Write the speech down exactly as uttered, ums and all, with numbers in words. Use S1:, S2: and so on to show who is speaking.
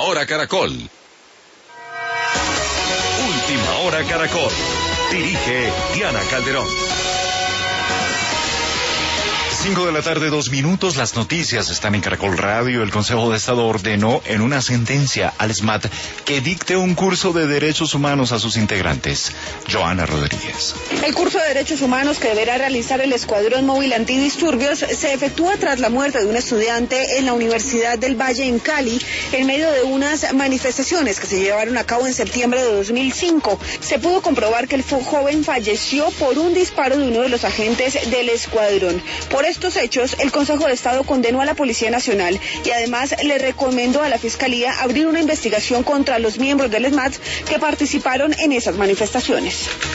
S1: Hora Caracol. Última Hora Caracol. Dirige Diana Calderón. Cinco de la tarde, dos minutos. Las noticias están en Caracol Radio. El Consejo de Estado ordenó en una sentencia al S M A T que dicte un curso de derechos humanos a sus integrantes. Joana Rodríguez.
S2: El curso de derechos humanos que deberá realizar el Escuadrón Móvil Antidisturbios se efectúa tras la muerte de un estudiante en la Universidad del Valle en Cali, en medio de unas manifestaciones que se llevaron a cabo en septiembre de dos mil cinco. Se pudo comprobar que el joven falleció por un disparo de uno de los agentes del escuadrón. Por estos hechos, el Consejo de Estado condenó a la Policía Nacional y además le recomendó a la Fiscalía abrir una investigación contra los miembros del S M A T que participaron en esas manifestaciones.